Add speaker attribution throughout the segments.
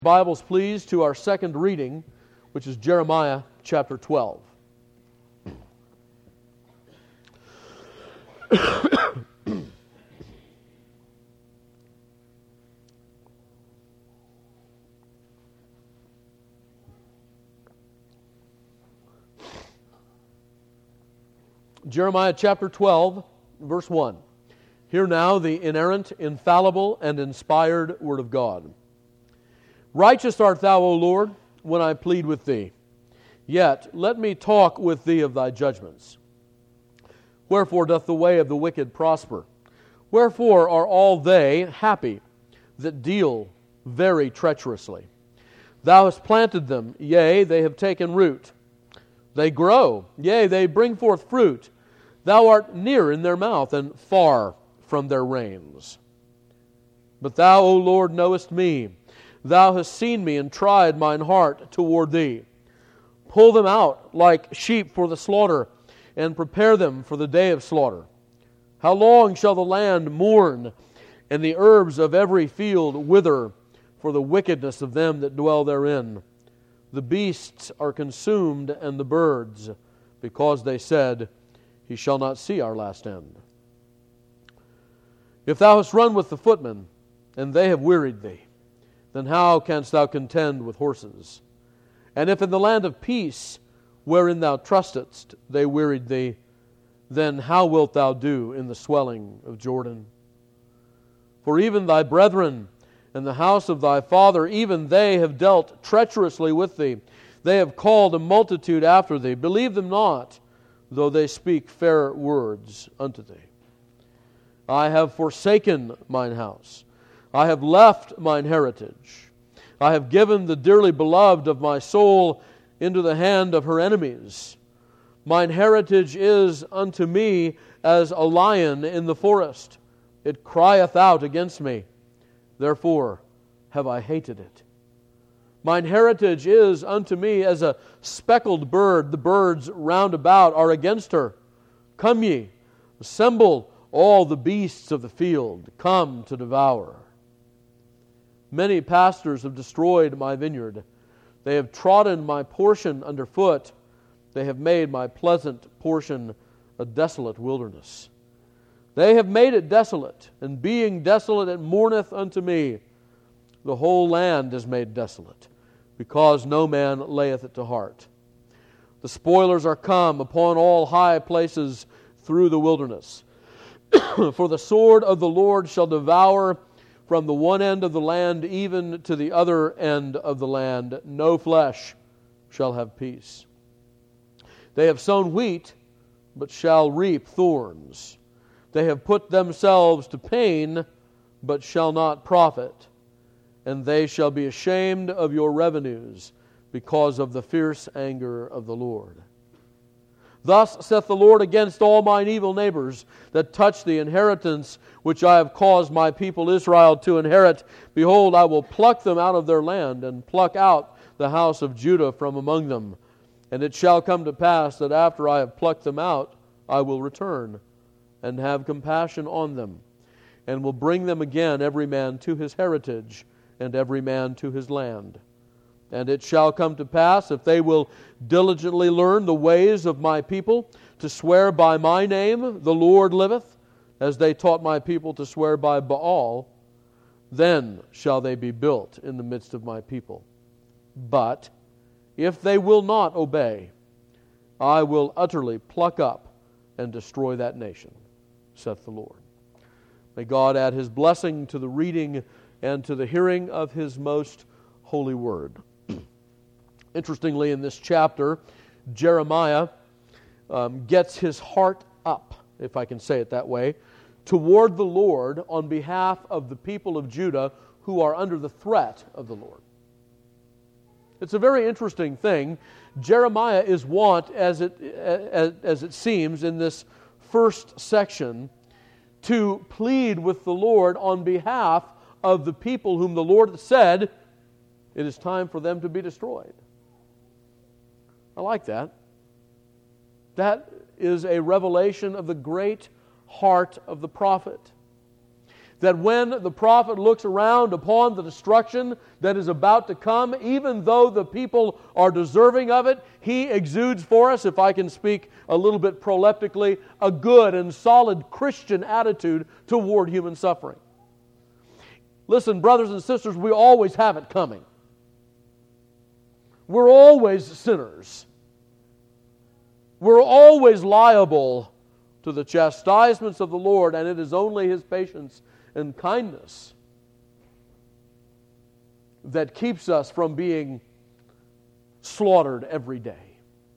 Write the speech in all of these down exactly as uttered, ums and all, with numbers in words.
Speaker 1: Bibles, please, to our second reading, which is Jeremiah chapter twelve. Jeremiah chapter twelve, verse one. Hear now the inerrant, infallible, and inspired Word of God. Righteous art thou, O Lord, when I plead with thee. Yet let me talk with thee of thy judgments. Wherefore doth the way of the wicked prosper? Wherefore are all they happy that deal very treacherously? Thou hast planted them, yea, they have taken root. They grow, yea, they bring forth fruit. Thou art near in their mouth, and far from their reins. But thou, O Lord, knowest me. Thou hast seen me and tried mine heart toward thee. Pull them out like sheep for the slaughter, and prepare them for the day of slaughter. How long shall the land mourn, and the herbs of every field wither for the wickedness of them that dwell therein? The beasts are consumed, and the birds, because they said, He shall not see our last end. If thou hast run with the footmen, and they have wearied thee, then how canst thou contend with horses? And if in the land of peace, wherein thou trustedst, they wearied thee, then how wilt thou do in the swelling of Jordan? For even thy brethren and the house of thy father, even they have dealt treacherously with thee. They have called a multitude after thee. Believe them not, though they speak fair words unto thee. I have forsaken mine house. I have left mine heritage. I have given the dearly beloved of my soul into the hand of her enemies. Mine heritage is unto me as a lion in the forest. It crieth out against me. Therefore have I hated it. Mine heritage is unto me as a speckled bird. The birds round about are against her. Come ye, assemble all the beasts of the field. Come to devour. Many pastors have destroyed my vineyard. They have trodden my portion underfoot. They have made my pleasant portion a desolate wilderness. They have made it desolate, and being desolate it mourneth unto me. The whole land is made desolate, because no man layeth it to heart. The spoilers are come upon all high places through the wilderness. For the sword of the Lord shall devour from the one end of the land even to the other end of the land. No flesh shall have peace. They have sown wheat, but shall reap thorns. They have put themselves to pain, but shall not profit. And they shall be ashamed of your revenues, because of the fierce anger of the Lord. Thus saith the Lord against all mine evil neighbors that touch the inheritance which I have caused my people Israel to inherit. Behold, I will pluck them out of their land, and pluck out the house of Judah from among them. And it shall come to pass that after I have plucked them out, I will return, and have compassion on them, and will bring them again every man to his heritage, and every man to his land. And it shall come to pass, if they will diligently learn the ways of my people, to swear by my name, the Lord liveth, as they taught my people to swear by Baal, then shall they be built in the midst of my people. But if they will not obey, I will utterly pluck up and destroy that nation, saith the Lord. May God add His blessing to the reading and to the hearing of His most holy word. Interestingly, in this chapter, Jeremiah um, gets his heart up, if I can say it that way, toward the Lord on behalf of the people of Judah who are under the threat of the Lord. It's a very interesting thing. Jeremiah is wont, as it, as, as it seems in this first section, to plead with the Lord on behalf of the people whom the Lord said it is time for them to be destroyed. I like that. That is a revelation of the great heart of the prophet. that when the prophet looks around upon the destruction that is about to come, even though the people are deserving of it, he exudes for us, if I can speak a little bit proleptically, a good and solid Christian attitude toward human suffering. Listen, brothers and sisters, we always have it coming. We're always sinners. We're always liable to the chastisements of the Lord, and it is only His patience and kindness that keeps us from being slaughtered every day.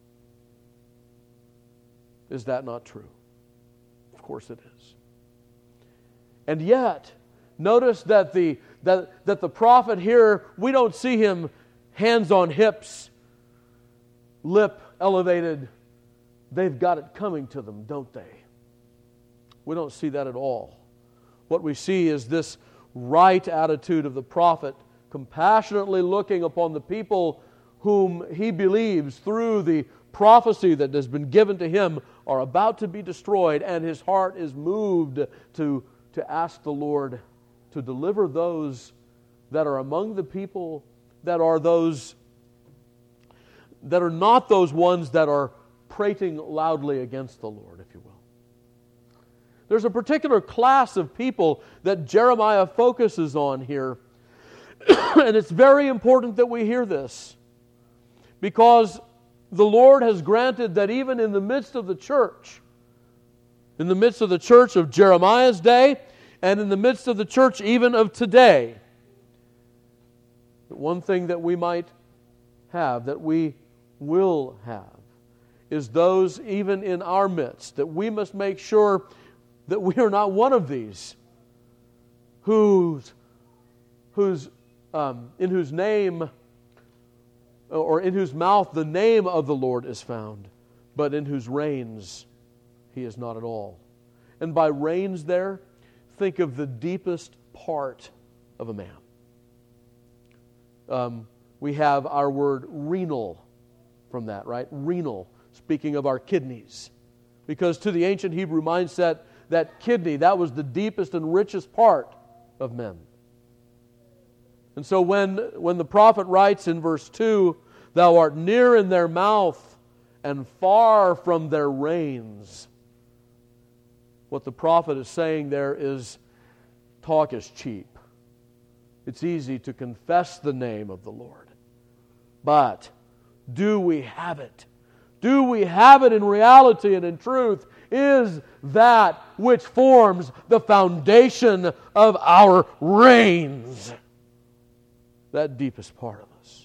Speaker 1: Is that not true? Of course it is. And yet, notice that the that, that the prophet here, we don't see him hands on hips, lip elevated. They've got it coming to them, don't they? We don't see that at all. What we see is this right attitude of the prophet, compassionately looking upon the people whom he believes through the prophecy that has been given to him are about to be destroyed, and his heart is moved to, to ask the Lord to deliver those that are among the people that are those that are not those ones that are prating loudly against the Lord, if you will. There's a particular class of people that Jeremiah focuses on here. And it's very important that we hear this, because the Lord has granted that even in the midst of the church, in the midst of the church of Jeremiah's day, and in the midst of the church even of today, one thing that we might have, that we will have, is those even in our midst, that we must make sure that we are not one of these whose, whose, um, in whose name or in whose mouth the name of the Lord is found, but in whose reigns He is not at all. And by reigns there, think of the deepest part of a man. Um, we have our word renal from that, right? Renal, speaking of our kidneys. Because to the ancient Hebrew mindset, that kidney, that was the deepest and richest part of men. And so when, when the prophet writes in verse two, "Thou art near in their mouth and far from their reins," what the prophet is saying there is, talk is cheap. It's easy to confess the name of the Lord. But do we have it? Do we have it in reality and in truth? Is that which forms the foundation of our reigns, that deepest part of us.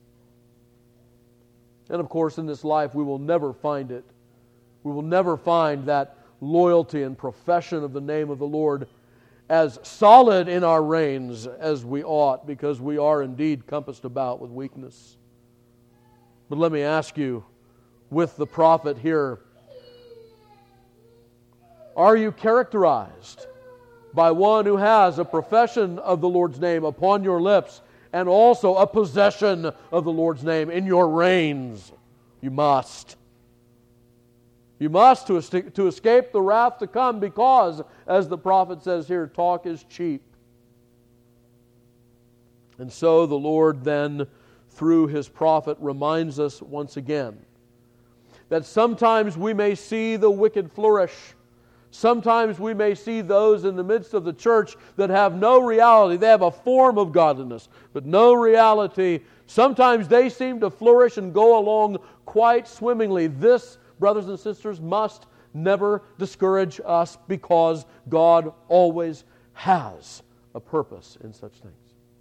Speaker 1: And of course, in this life, we will never find it. We will never find that loyalty and profession of the name of the Lord as solid in our reigns as we ought, because we are indeed compassed about with weakness. But let me ask you, with the prophet here, are you characterized by one who has a profession of the Lord's name upon your lips and also a possession of the Lord's name in your reigns? You must. You must to, to escape the wrath to come, because, as the prophet says here, talk is cheap. And so the Lord then, through His prophet, reminds us once again that sometimes we may see the wicked flourish. Sometimes we may see those in the midst of the church that have no reality. They have a form of godliness, but no reality. Sometimes they seem to flourish and go along quite swimmingly. This, brothers and sisters, must never discourage us, because God always has a purpose in such things.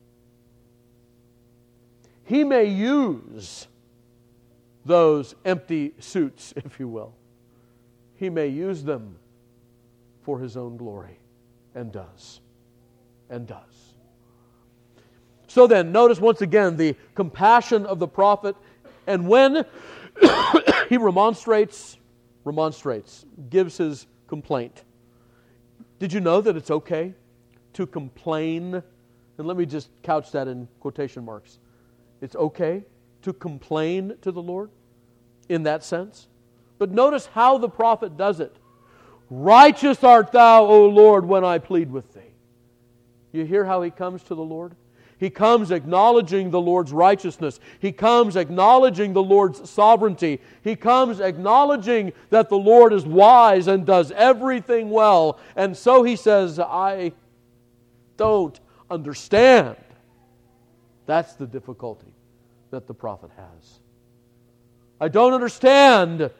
Speaker 1: He may use those empty suits, if you will. He may use them for His own glory, and does, and does. So then, notice once again the compassion of the prophet, and when he remonstrates, remonstrates, gives his complaint. Did you know that it's okay to complain? And let me just couch that in quotation marks. It's okay to complain to the Lord in that sense. But notice how the prophet does it. Righteous art thou, O Lord, when I plead with thee. You hear how he comes to the Lord? He comes acknowledging the Lord's righteousness. He comes acknowledging the Lord's sovereignty. He comes acknowledging that the Lord is wise and does everything well. And so he says, I don't understand. That's the difficulty that the prophet has. I don't understand.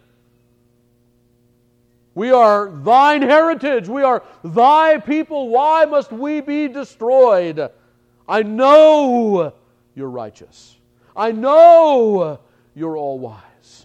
Speaker 1: We are thine heritage. We are thy people. Why must we be destroyed? I know you're righteous. I know you're all wise.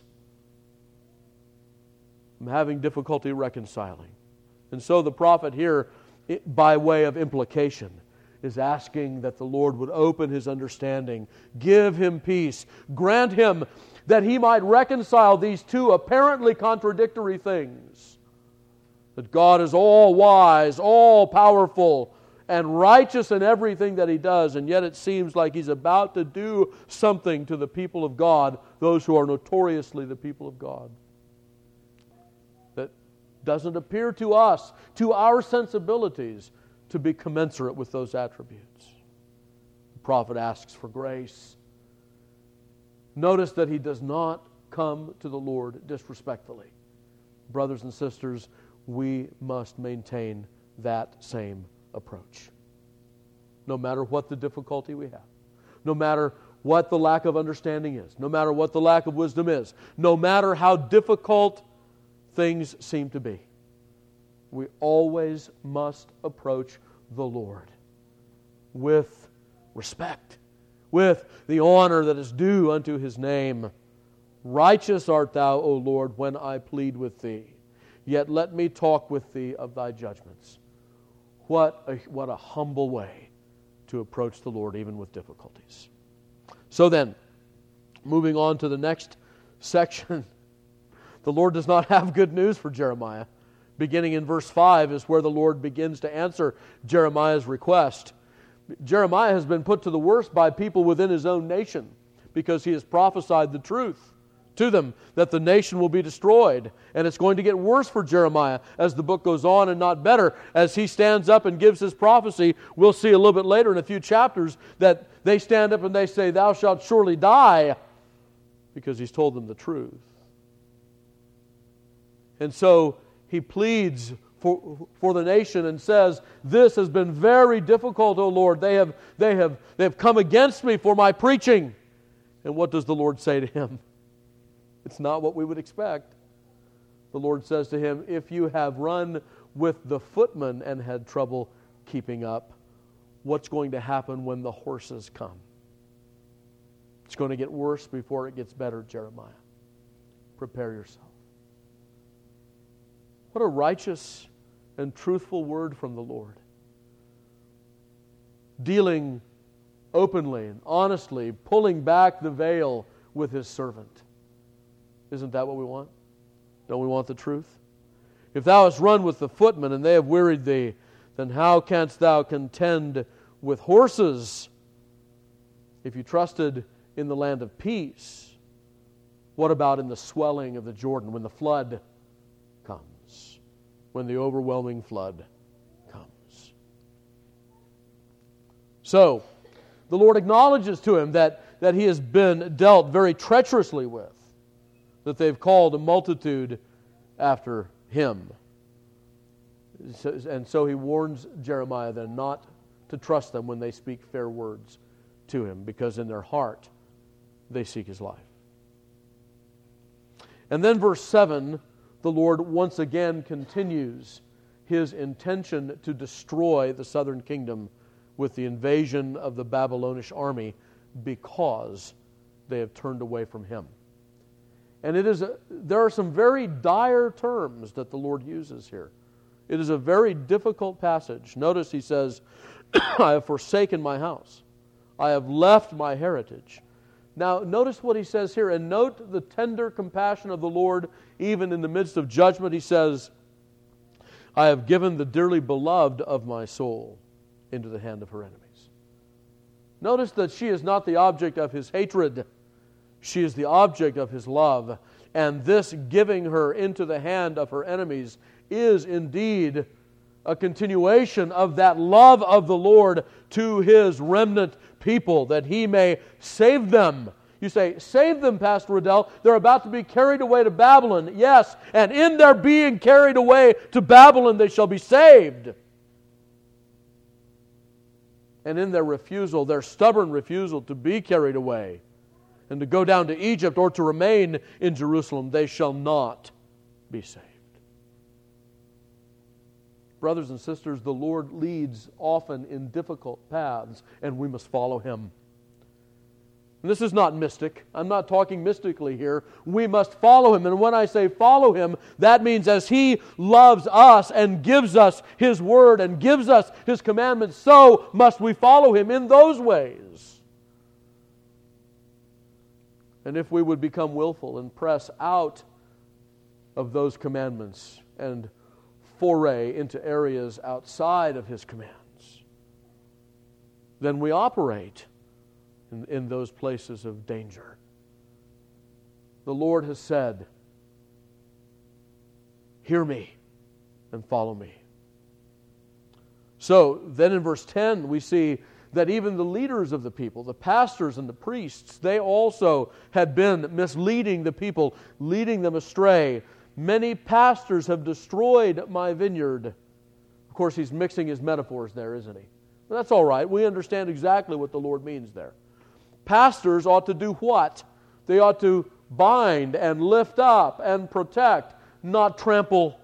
Speaker 1: I'm having difficulty reconciling. And so the prophet here, by way of implication, is asking that the Lord would open his understanding, give him peace, grant him that he might reconcile these two apparently contradictory things. That God is all wise, all powerful, and righteous in everything that he does, and yet it seems like he's about to do something to the people of God, those who are notoriously the people of God, that doesn't appear to us, to our sensibilities, to be commensurate with those attributes. The prophet asks for grace. Notice that he does not come to the Lord disrespectfully. Brothers and sisters, we must maintain that same approach. No matter what the difficulty we have, no matter what the lack of understanding is, no matter what the lack of wisdom is, no matter how difficult things seem to be, we always must approach the Lord with respect, with the honor that is due unto his name. Righteous art thou, O Lord, when I plead with thee. Yet let me talk with thee of thy judgments. What a, what a humble way to approach the Lord even with difficulties. So then, moving on to the next section, the Lord does not have good news for Jeremiah. Beginning in verse five is where the Lord begins to answer Jeremiah's request. Jeremiah has been put to the worst by people within his own nation because he has prophesied the truth to them that the nation will be destroyed. And it's going to get worse for Jeremiah as the book goes on and not better. As he stands up and gives his prophecy, we'll see a little bit later in a few chapters that they stand up and they say, thou shalt surely die, because he's told them the truth. And so he pleads for, for the nation and says, this has been very difficult, O Lord. They have, they have, they have come against me for my preaching. And what does the Lord say to him? It's not what we would expect. The Lord says to him, if you have run with the footmen and had trouble keeping up, what's going to happen when the horses come? It's going to get worse before it gets better, Jeremiah. Prepare yourself. What a righteous and truthful word from the Lord. Dealing openly and honestly, pulling back the veil with his servant. Isn't that what we want? Don't we want the truth? If thou hast run with the footmen and they have wearied thee, then how canst thou contend with horses? If you trusted in the land of peace, what about in the swelling of the Jordan when the flood comes? When the overwhelming flood comes. So, the Lord acknowledges to him that, that he has been dealt very treacherously with, that they've called a multitude after him. And so he warns Jeremiah then not to trust them when they speak fair words to him, because in their heart they seek his life. And then verse seven, the Lord once again continues his intention to destroy the southern kingdom with the invasion of the Babylonish army because they have turned away from him. And it is a, there are some very dire terms that the Lord uses here. It is a very difficult passage. Notice he says, I have forsaken my house. I have left my heritage. Now, notice what he says here, and note the tender compassion of the Lord, even in the midst of judgment. He says, I have given the dearly beloved of my soul into the hand of her enemies. Notice that she is not the object of his hatred. She is the object of his love. And this giving her into the hand of her enemies is indeed a continuation of that love of the Lord to His remnant people, that He may save them. You say, save them, Pastor Riddell. They're about to be carried away to Babylon. Yes, and in their being carried away to Babylon, they shall be saved. And in their refusal, their stubborn refusal to be carried away and to go down to Egypt or to remain in Jerusalem, they shall not be saved. Brothers and sisters, the Lord leads often in difficult paths, and we must follow Him. And this is not mystic. I'm not talking mystically here. We must follow Him. And when I say follow Him, that means as He loves us and gives us His Word and gives us His commandments, so must we follow Him in those ways. And if we would become willful and press out of those commandments and foray into areas outside of His commands, then we operate in, in those places of danger. The Lord has said, hear me and follow me. So then in verse ten we see that even the leaders of the people, the pastors and the priests, they also had been misleading the people, leading them astray. Many pastors have destroyed my vineyard. Of course, he's mixing his metaphors there, isn't he? But that's all right. We understand exactly what the Lord means there. Pastors ought to do what? They ought to bind and lift up and protect, not trample.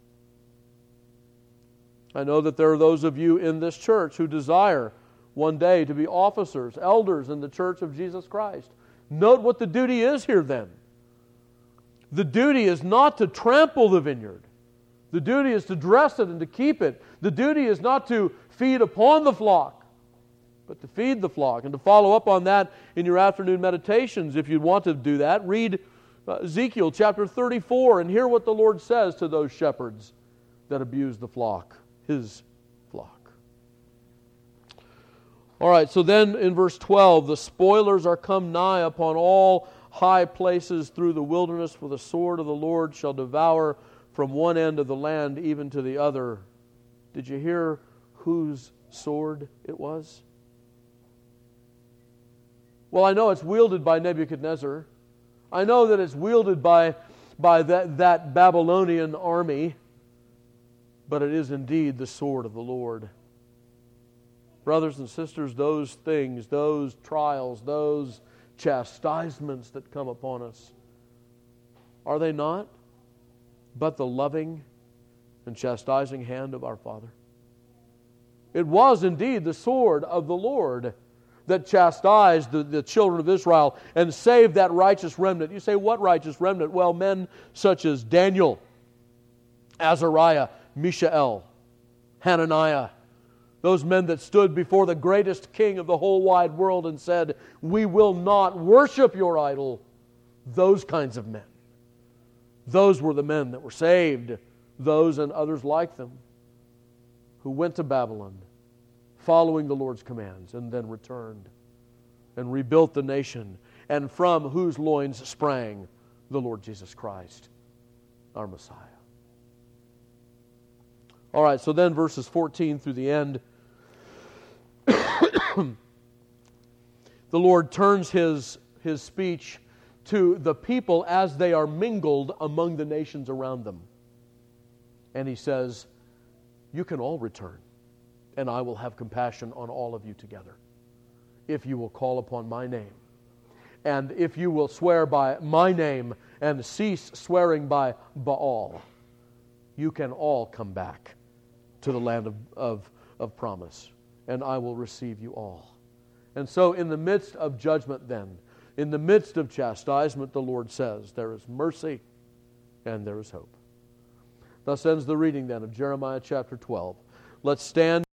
Speaker 1: I know that there are those of you in this church who desire one day to be officers, elders in the church of Jesus Christ. Note what the duty is here then. The duty is not to trample the vineyard. The duty is to dress it and to keep it. The duty is not to feed upon the flock, but to feed the flock. And to follow up on that in your afternoon meditations, if you want to do that, read Ezekiel chapter thirty-four and hear what the Lord says to those shepherds that abuse the flock, His flock. All right, so then in verse twelve, the spoilers are come nigh upon all high places through the wilderness, for the sword of the Lord shall devour from one end of the land even to the other. Did you hear whose sword it was? Well, I know it's wielded by Nebuchadnezzar. I know that it's wielded by, by that, that Babylonian army, but it is indeed the sword of the Lord. Brothers and sisters, those things, those trials, those chastisements that come upon us, are they not but the loving and chastising hand of our Father? It was indeed the sword of the Lord that chastised the, the children of Israel and saved that righteous remnant. You say, what righteous remnant? Well, men such as Daniel, Azariah, Mishael, Hananiah, those men that stood before the greatest king of the whole wide world and said, we will not worship your idol. Those kinds of men. Those were the men that were saved. Those and others like them who went to Babylon following the Lord's commands and then returned and rebuilt the nation, and from whose loins sprang the Lord Jesus Christ, our Messiah. All right, so then verses fourteen through the end, the Lord turns His, His speech to the people as they are mingled among the nations around them. And He says, you can all return, and I will have compassion on all of you together, if you will call upon my name. And if you will swear by my name and cease swearing by Baal, you can all come back to the land of, of, of promise, and I will receive you all. And so in the midst of judgment then, in the midst of chastisement, the Lord says, there is mercy and there is hope. Thus ends the reading then of Jeremiah chapter twelve. Let's stand.